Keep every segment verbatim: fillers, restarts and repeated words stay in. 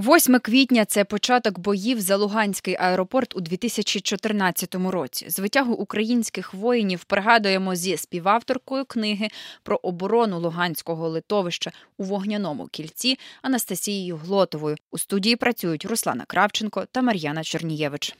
восьме квітня – це початок боїв за Луганський аеропорт у дві тисячі чотирнадцятому році. Звитягу українських воїнів пригадуємо зі співавторкою книги про оборону Луганського литовища у Вогняному кільці Анастасією Глотовою. У студії працюють Руслана Кравченко та Мар'яна Чернієвич.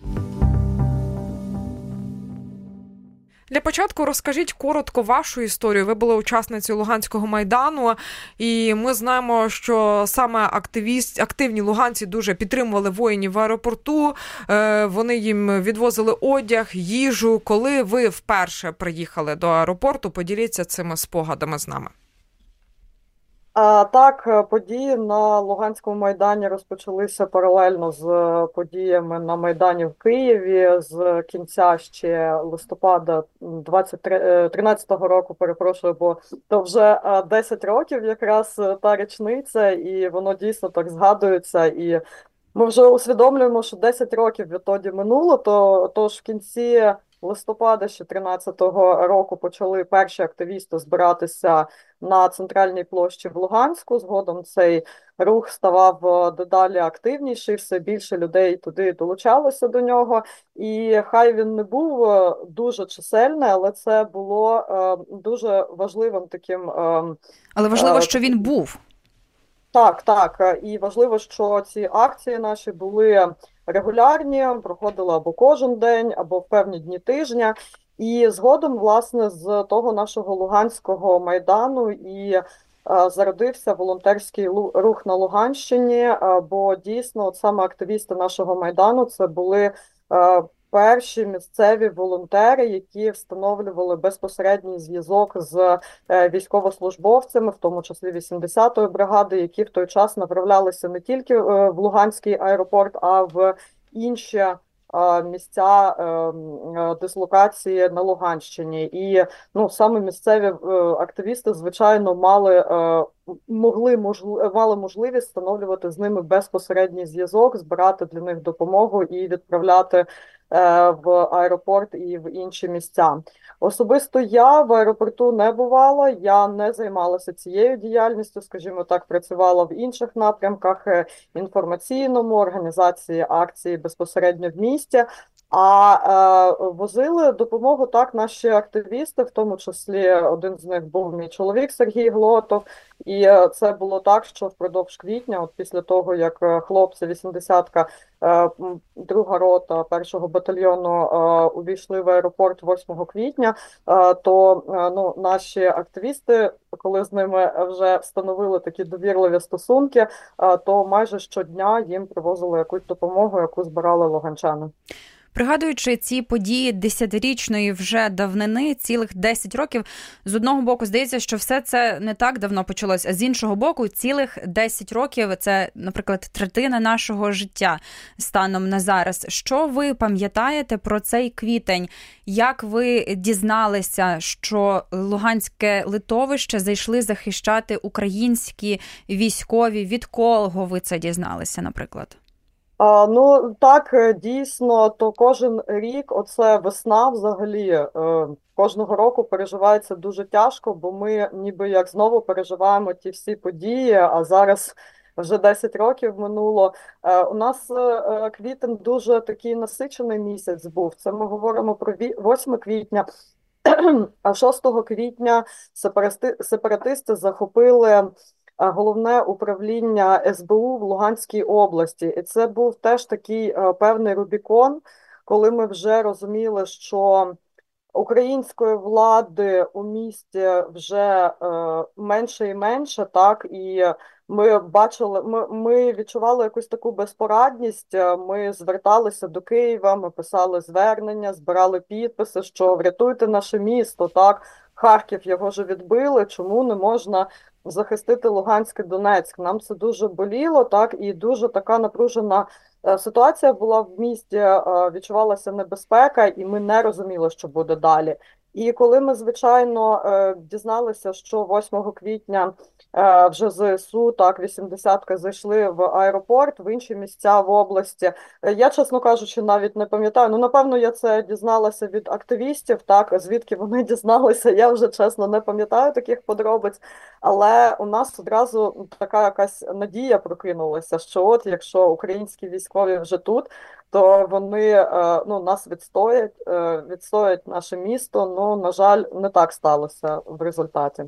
Для початку розкажіть коротко вашу історію. Ви були учасницею Луганського Майдану, і ми знаємо, що саме активіст, активні луганці дуже підтримували воїнів в аеропорту, вони їм відвозили одяг, їжу. Коли ви вперше приїхали до аеропорту, поділіться цими спогадами з нами. А, так, події на Луганському Майдані розпочалися паралельно з подіями на Майдані в Києві з кінця ще листопада тринадцятого року, перепрошую, бо то вже десять років якраз та річниця, і воно дійсно так згадується. І ми вже усвідомлюємо, що десять років відтоді минуло, то, тож в кінці листопада ще тринадцятого року почали перші активісти збиратися на центральній площі в Луганську. Згодом цей рух ставав дедалі активніший, все більше людей туди долучалося до нього. І хай він не був дуже чисельний, але це було е, дуже важливим таким... Е, але важливо, що він був. Так, так. І важливо, що ці акції наші були регулярні, проходили або кожен день, або в певні дні тижня. І згодом, власне, з того нашого Луганського Майдану і е, зародився волонтерський рух на Луганщині, е, бо дійсно от саме активісти нашого Майдану це були е, перші місцеві волонтери, які встановлювали безпосередній зв'язок з військовослужбовцями, в тому числі вісімдесятої бригади, які в той час направлялися не тільки в Луганський аеропорт, а в інші місця дислокації на Луганщині. І ну, саме місцеві активісти, звичайно, мали, могли, мали можливість встановлювати з ними безпосередній зв'язок, збирати для них допомогу і відправляти в аеропорт і в інші місця. Особисто я в аеропорту не бувала, я не займалася цією діяльністю, скажімо так, працювала в інших напрямках, інформаційному, організації акції безпосередньо в місті, а е, возили допомогу так наші активісти, в тому числі один з них був мій чоловік Сергій Глотов, і це було так, що впродовж квітня, от після того, як хлопці вісімдесятка, друга рота першого батальйону увійшли в аеропорт восьмого квітня, то ну, наші активісти, коли з ними вже встановили такі довірливі стосунки, то майже щодня їм привозили якусь допомогу, яку збирали луганчани. Пригадуючи ці події десятирічної вже давнини, цілих десять років, з одного боку здається, що все це не так давно почалось, а з іншого боку, цілих десять років – це, наприклад, третина нашого життя станом на зараз. Що ви пам'ятаєте про цей квітень? Як ви дізналися, що Луганське литовище зайшли захищати українські військові? Від кого ви це дізналися, наприклад? А, ну, так, дійсно, то кожен рік, оце весна взагалі, е, кожного року переживається дуже тяжко, бо ми ніби як знову переживаємо ті всі події, а зараз вже десять років минуло. Е, у нас е, квітень дуже такий насичений місяць був, це ми говоримо про восьме квітня, а шостого квітня сепарати, сепаратисти захопили головне управління ес бе у в Луганській області. І це був теж такий е, певний Рубікон, коли ми вже розуміли, що української влади у місті вже е, менше і менше, так, і ми бачили, ми, ми відчували якусь таку безпорадність, ми зверталися до Києва, ми писали звернення, збирали підписи, що врятуйте наше місто, так, Харків його ж відбили, чому не можна захистити Луганськ і Донецьк. Нам це дуже боліло, так, і дуже така напружена ситуація була в місті, відчувалася небезпека, і ми не розуміли, що буде далі. І коли ми, звичайно, дізналися, що восьмого квітня вже ЗСУ, так, вісімдесятки зайшли в аеропорт, в інші місця в області. Я, чесно кажучи, навіть не пам'ятаю. Ну, напевно, я це дізналася від активістів, так, звідки вони дізналися, я вже, чесно, не пам'ятаю таких подробиць. Але у нас одразу така якась надія прокинулася, що от якщо українські військові вже тут, то вони ну, нас відстоять, відстоять наше місто. Ну, на жаль, не так сталося в результаті.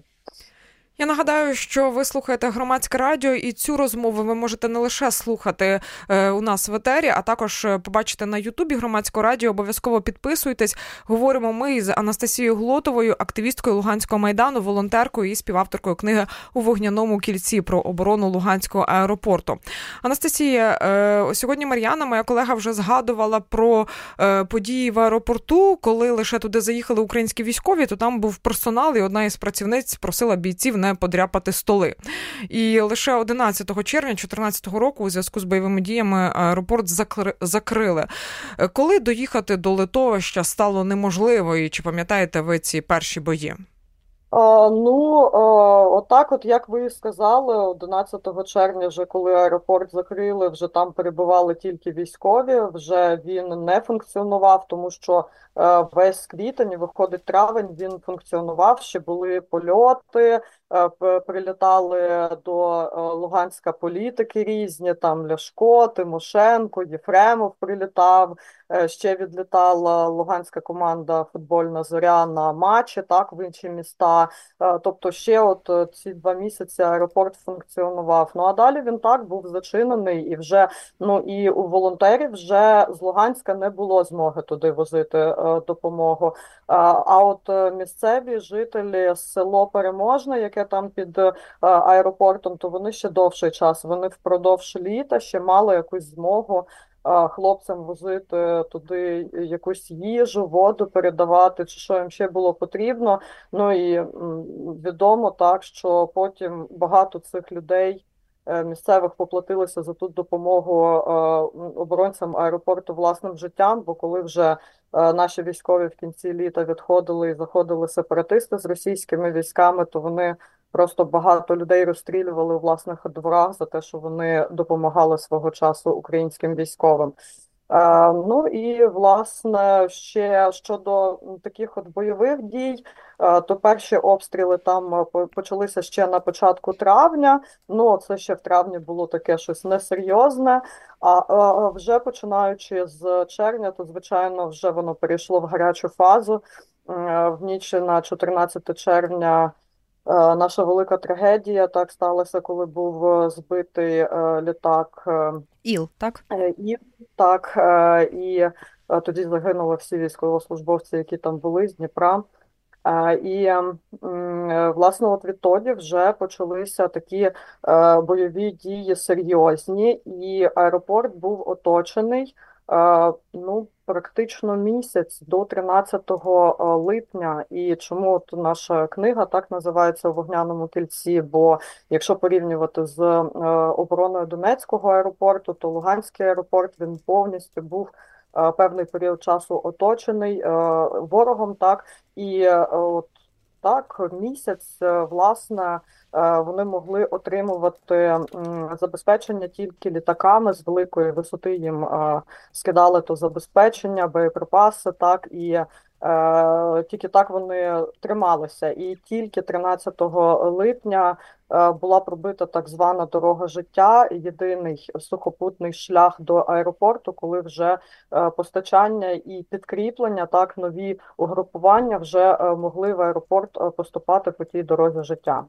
Я нагадаю, що ви слухаєте Громадське радіо, і цю розмову ви можете не лише слухати е, у нас в етері, а також побачити на Ютубі Громадського радіо. Обов'язково підписуйтесь. Говоримо ми з Анастасією Глотовою, активісткою Луганського Майдану, волонтеркою і співавторкою книги «У вогняному кільці» про оборону Луганського аеропорту. Анастасія, е, сьогодні Мар'яна, моя колега, вже згадувала про е, події в аеропорту. Коли лише туди заїхали українські військові, то там був персонал, і одна із працівниць просила бійців не подряпати столи. І лише одинадцятого червня дві тисячі чотирнадцятого року у зв'язку з бойовими діями аеропорт закрили. Коли доїхати до литовища стало неможливо, і чи пам'ятаєте ви ці перші бої? А, ну, а, отак от, як ви сказали, одинадцятого червня, вже коли аеропорт закрили, вже там перебували тільки військові, вже він не функціонував, тому що а, весь квітень, виходить травень, він функціонував, ще були польоти, а, прилітали до а, Луганська політики різні, там Ляшко, Тимошенко, Єфремов прилітав, а, ще відлітала луганська команда футбольна «Зоря» на матчі, так, в інші міста. Тобто ще от ці два місяці аеропорт функціонував. Ну а далі він так був зачинений, і вже ну і у волонтерів вже з Луганська не було змоги туди возити е, допомогу. А, а от місцеві жителі з село Переможне, яке там під е, аеропортом, то вони ще довший час, вони впродовж літа ще мали якусь змогу хлопцям возити туди якусь їжу, воду передавати, чи що їм ще було потрібно. Ну і відомо так, що потім багато цих людей місцевих поплатилися за ту допомогу оборонцям аеропорту власним життям, бо коли вже наші військові в кінці літа відходили і заходили сепаратисти з російськими військами, то вони просто багато людей розстрілювали у власних дворах за те, що вони допомагали свого часу українським військовим. Е, ну і, власне, ще щодо таких от бойових дій, е, то перші обстріли там почалися ще на початку травня. Ну, це ще в травні було таке щось несерйозне. А е, вже починаючи з червня, то, звичайно, вже воно перейшло в гарячу фазу. Е, в ніч на чотирнадцяте червня наша велика трагедія так сталася, коли був збитий е, літак е, Іл, так? Іл, так, е, і е, тоді загинули всі військовослужбовці, які там були з Дніпра. Е, і, е, власне, от відтоді вже почалися такі е, бойові дії серйозні, і аеропорт був оточений е, ну, практично місяць до тринадцятого липня. І чому от наша книга так називається «У вогняному кільці», бо якщо порівнювати з обороною Донецького аеропорту, то Луганський аеропорт, він повністю був певний період часу оточений ворогом, так, і от так, місяць, власне, вони могли отримувати забезпечення тільки літаками, з великої висоти їм скидали то забезпечення, боєприпаси, так, і е, тільки так вони трималися. І тільки тринадцятого липня е, була пробита так звана дорога життя, єдиний сухопутний шлях до аеропорту, коли вже е, постачання і підкріплення, так, нові угрупування вже е, могли в аеропорт е, поступати по тій дорозі життя.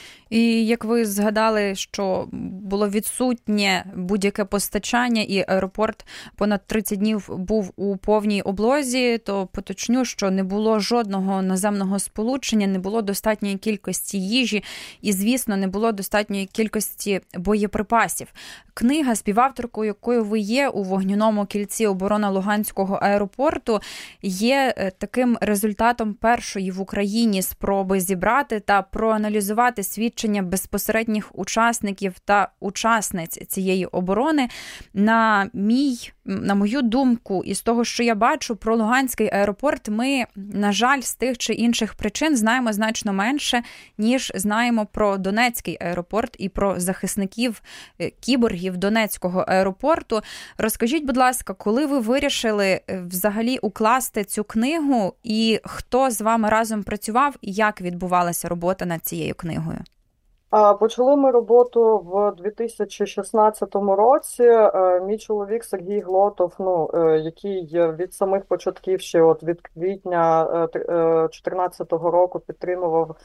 І як ви згадали, що було відсутнє будь-яке постачання і аеропорт понад тридцять днів був у повній облозі, то поточню, що не було жодного наземного сполучення, не було достатньої кількості їжі і, звісно, не було достатньої кількості боєприпасів. Книга, співавторкою якою ви є, «У вогняному кільці. Оборона Луганського аеропорту», є таким результатом першої в Україні спроби зібрати та проаналізувати свідчення безпосередніх учасників та учасниць цієї оборони. На мій, на мою думку, і з того, що я бачу про Луганський аеропорт, ми, на жаль, з тих чи інших причин знаємо значно менше, ніж знаємо про Донецький Донецький аеропорт і про захисників кіборгів Донецького аеропорту. Розкажіть, будь ласка, коли ви вирішили взагалі укласти цю книгу і хто з вами разом працював і як відбувалася робота над цією книгою? Почали ми роботу в дві тисячі шістнадцятому році. Мій чоловік Сергій Глотов, ну, який від самих початків, ще от від квітня дві тисячі чотирнадцятого року підтримував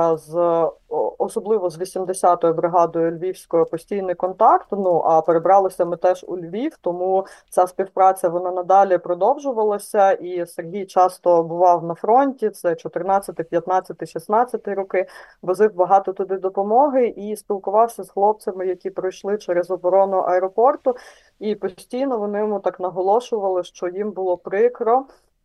з особливо з вісімдесятою бригадою Львівською постійний контакт. Ну, а перебралися ми теж у Львів, тому ця співпраця вона надалі продовжувалася, і Сергій часто бував на фронті, це чотирнадцятий, п'ятнадцятий, шістнадцятий роки, возив багато туди допомоги і спілкувався з хлопцями, які пройшли через оборону аеропорту, і постійно вони йому так наголошували, що їм було прикро,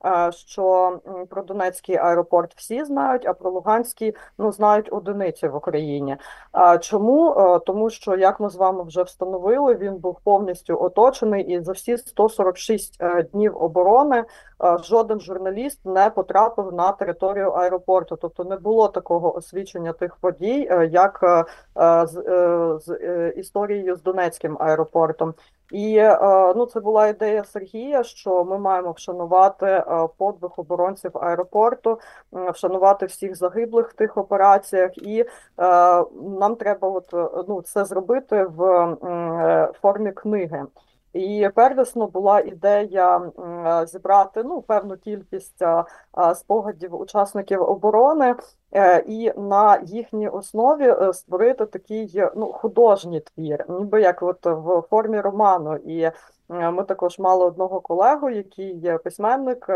що про Донецький аеропорт всі знають, а про Луганський, ну, знають одиниці в Україні. Чому? Тому що, як ми з вами вже встановили, він був повністю оточений, і за всі сто сорок шість днів оборони жоден журналіст не потрапив на територію аеропорту. Тобто не було такого освічення тих подій, як з, з історією з Донецьким аеропортом. І ну, це була ідея Сергія, що ми маємо вшанувати подвиг оборонців аеропорту, вшанувати всіх загиблих в тих операціях, і е, нам треба от, ну, це зробити в е, формі книги. І первісно була ідея зібрати, ну, певну кількість спогадів учасників оборони і на їхній основі створити такий, ну, художній твір, ніби як от в формі роману. І ми також мали одного колегу, який є письменник,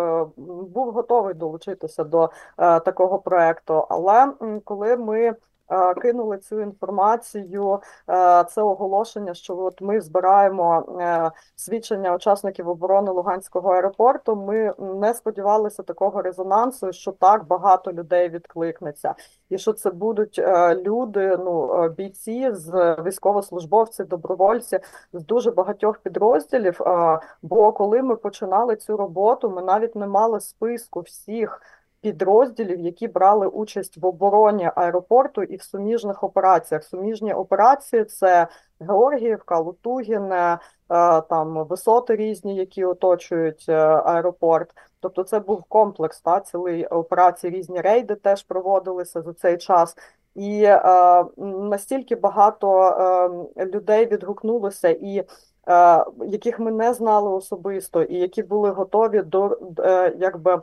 був готовий долучитися до такого проекту. Але коли ми кинули цю інформацію, це оголошення, що от ми збираємо свідчення учасників оборони Луганського аеропорту, ми не сподівалися такого резонансу, що так багато людей відкликнеться. І що це будуть люди, ну, бійці, з військовослужбовці, добровольці з дуже багатьох підрозділів. Бо коли ми починали цю роботу, ми навіть не мали списку всіх підрозділів, які брали участь в обороні аеропорту і в суміжних операціях. Суміжні операції – це Георгіївка, Лутугіне, там висоти різні, які оточують аеропорт. Тобто це був комплекс, та, цілий операції, різні рейди теж проводилися за цей час. І е, настільки багато е, людей відгукнулося, і е, яких ми не знали особисто, і які були готові до, е, якби,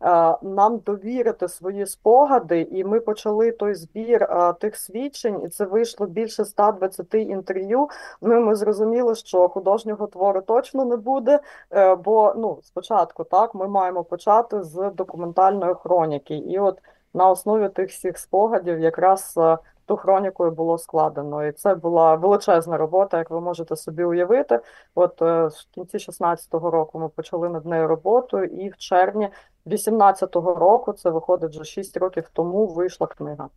нам довірити свої спогади, і ми почали той збір а, тих свідчень, і це вийшло більше ста двадцяти інтерв'ю. Ну, ми зрозуміли, що художнього твору точно не буде, бо, ну, спочатку, так, ми маємо почати з документальної хроніки. І от на основі тих всіх спогадів якраз ту хронікою було складено. І це була величезна робота, як ви можете собі уявити. От в кінці шістнадцятого року ми почали над нею роботу, і в червні вісімнадцятого року, це виходить вже шість років тому, вийшла книга.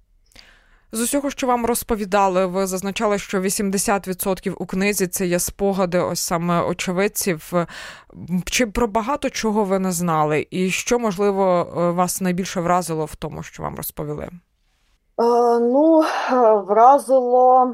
З усього, що вам розповідали, ви зазначали, що вісімдесят відсотків у книзі – це є спогади ось саме очевидців. Чи про багато чого ви не знали? І що, можливо, вас найбільше вразило в тому, що вам розповіли? Е, ну, вразило,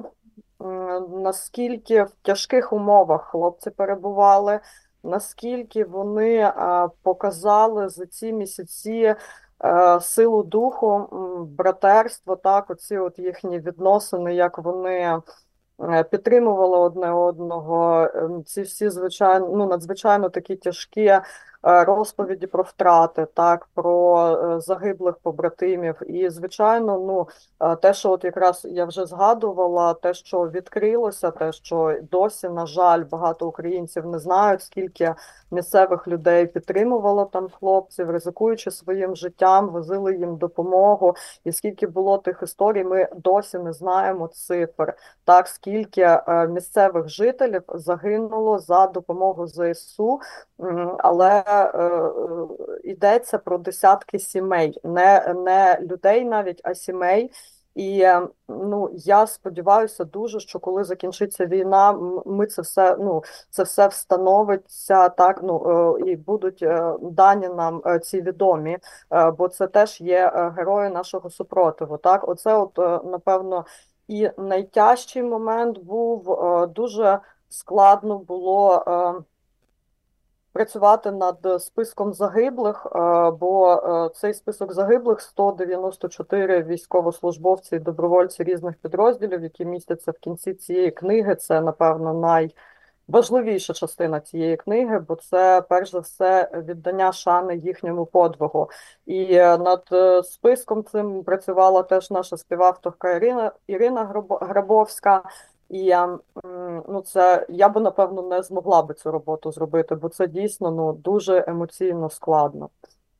наскільки в тяжких умовах хлопці перебували, наскільки вони показали за ці місяці силу духу, братерство, так, оці от їхні відносини, як вони підтримували одне одного, ці всі, звичайно, ну, надзвичайно такі тяжкі розповіді про втрати, так, про загиблих побратимів. І, звичайно, ну, те, що от якраз я вже згадувала, те, що відкрилося, те, що досі, на жаль, багато українців не знають, скільки місцевих людей підтримувало там хлопців, ризикуючи своїм життям, возили їм допомогу. І скільки було тих історій, ми досі не знаємо цифр. Так, скільки місцевих жителів загинуло за допомогу ЗСУ, але е, йдеться про десятки сімей, не, не людей навіть, а сімей. І ну, я сподіваюся дуже, що коли закінчиться війна, ми це все, ну, це все встановиться, так, ну, і будуть дані нам ці відомі, бо це теж є герої нашого супротиву. Так, оце, от, напевно, і найтяжчий момент був, дуже складно було працювати над списком загиблих, бо цей список загиблих сто дев'яносто чотири військовослужбовці і добровольці різних підрозділів, які містяться в кінці цієї книги. Це, напевно, найважливіша частина цієї книги, бо це, перш за все, віддання шани їхньому подвигу. І над списком цим працювала теж наша співавторка Ірина, Ірина Грабовська. І я, ну, це, я би, напевно, не змогла би цю роботу зробити, бо це дійсно, ну, дуже емоційно складно.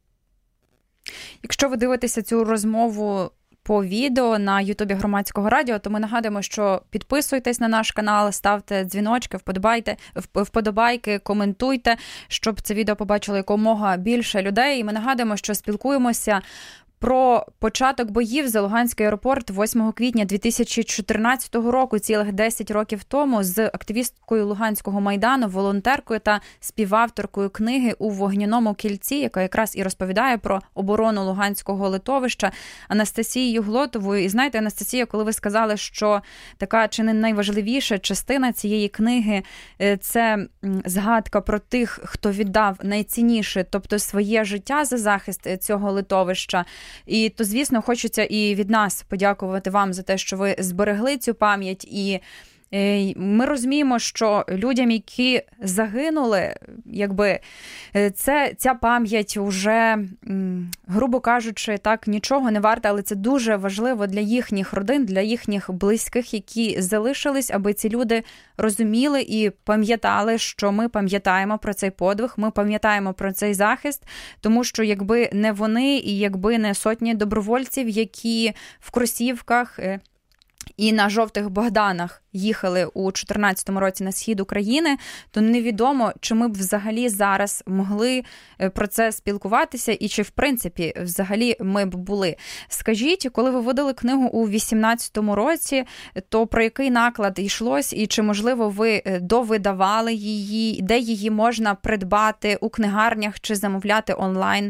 Якщо ви дивитеся цю розмову по відео на Ютубі Громадського радіо, то ми нагадуємо, що підписуйтесь на наш канал, ставте дзвіночки, вподобайте, вподобайки, коментуйте, щоб це відео побачило якомога більше людей. І ми нагадуємо, що спілкуємося про початок боїв за Луганський аеропорт восьмого квітня дві тисячі чотирнадцятого року, цілих десять років тому, з активісткою Луганського Майдану, волонтеркою та співавторкою книги «У вогняному кільці», яка якраз і розповідає про оборону Луганського литовища, Анастасією Глотовою. І знаєте, Анастасія, коли ви сказали, що така чи не найважливіша частина цієї книги – це згадка про тих, хто віддав найцінніше, тобто своє життя за захист цього литовища, і то, звісно, хочеться і від нас подякувати вам за те, що ви зберегли цю пам'ять. І ми розуміємо, що людям, які загинули, якби це, ця пам'ять вже, грубо кажучи, так, нічого не варта, але це дуже важливо для їхніх родин, для їхніх близьких, які залишились, аби ці люди розуміли і пам'ятали, що ми пам'ятаємо про цей подвиг, ми пам'ятаємо про цей захист, тому що якби не вони і якби не сотні добровольців, які в кросівках і на жовтих Богданах їхали у чотирнадцятому році на схід України, то невідомо, чи ми б взагалі зараз могли про це спілкуватися і чи, в принципі, взагалі ми б були. Скажіть, коли ви видали книгу у вісімнадцятому році, то про який наклад йшлось і чи, можливо, ви довидавали її, де її можна придбати у книгарнях чи замовляти онлайн?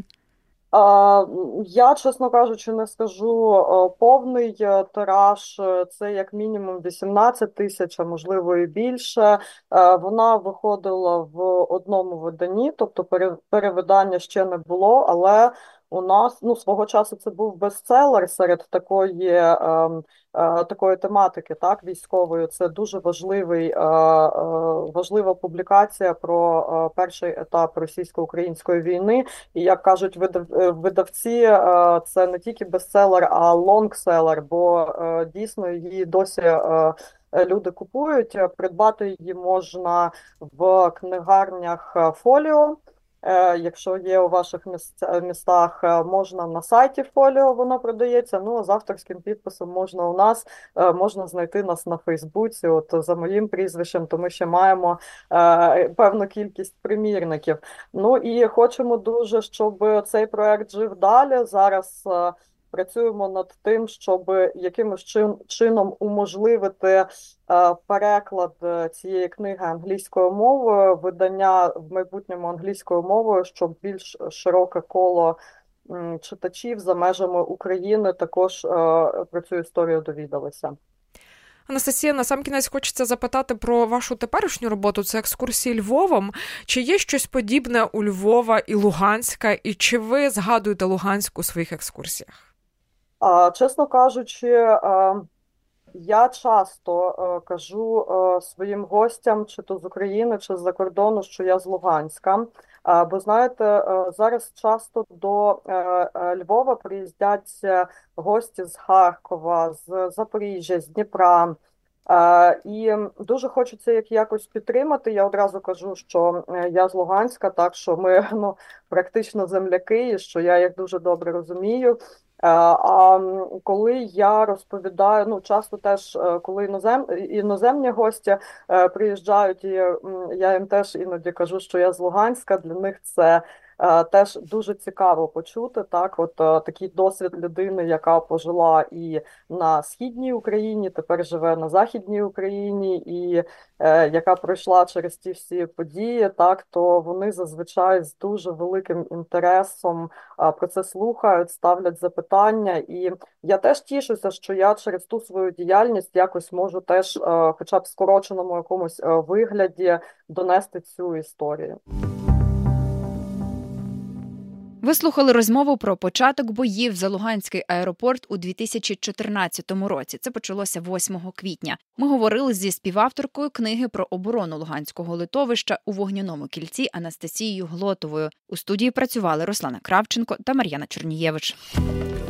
Я, чесно кажучи, не скажу повний тираж, це як мінімум вісімнадцять тисяч, а можливо і більше. Вона виходила в одному виданні, тобто перевидання ще не було, але у нас, ну, свого часу це був бестселер серед такої, е, е, такої тематики, так, військової. Це дуже важливий, е, е, важлива публікація про е, перший етап російсько-української війни. І, як кажуть видав, видавці, е, це не тільки бестселер, а лонгселер, бо е, дійсно її досі е, люди купують. Придбати її можна в книгарнях Фоліо. Якщо є у ваших містах, можна на сайті Фоліо, воно продається, ну а з авторським підписом можна у нас, можна знайти нас на Фейсбуці, от за моїм прізвищем, то ми ще маємо е, певну кількість примірників. Ну і хочемо дуже, щоб цей проект жив далі. Зараз е, працюємо над тим, щоб якимось чин, чином уможливити е, переклад цієї книги англійською мовою, видання в майбутньому англійською мовою, щоб більш широке коло м, читачів за межами України також е, про цю історію довідалися. Анастасія, насамкінець хочеться запитати про вашу теперішню роботу, це екскурсії Львовом. Чи є щось подібне у Львова і Луганська, і чи ви згадуєте Луганськ у своїх екскурсіях? А, чесно кажучи, я часто кажу своїм гостям, чи то з України, чи з-за кордону, що я з Луганська. Бо, знаєте, зараз часто до Львова приїздять гості з Харкова, з Запоріжжя, з Дніпра. І дуже хочеться їх якось підтримати. Я одразу кажу, що я з Луганська, так що ми, ну, практично земляки, і що я їх дуже добре розумію. А коли я розповідаю, ну, часто теж, коли інозем, іноземні гості приїжджають, і я їм теж іноді кажу, що я з Луганська, для них це теж дуже цікаво почути, так, от такий досвід людини, яка пожила і на Східній Україні, тепер живе на Західній Україні, і е, яка пройшла через ті всі події, так, то вони зазвичай з дуже великим інтересом е, про це слухають, ставлять запитання. І я теж тішуся, що я через ту свою діяльність якось можу теж, е, хоча б в скороченому якомусь е, вигляді, донести цю історію. Ви слухали розмову про початок боїв за Луганський аеропорт у дві тисячі чотирнадцятому році. Це почалося восьмого квітня. Ми говорили зі співавторкою книги про оборону Луганського литовища у вогняному кільці Анастасією Глотовою. У студії працювали Руслана Кравченко та Мар'яна Чернієвич.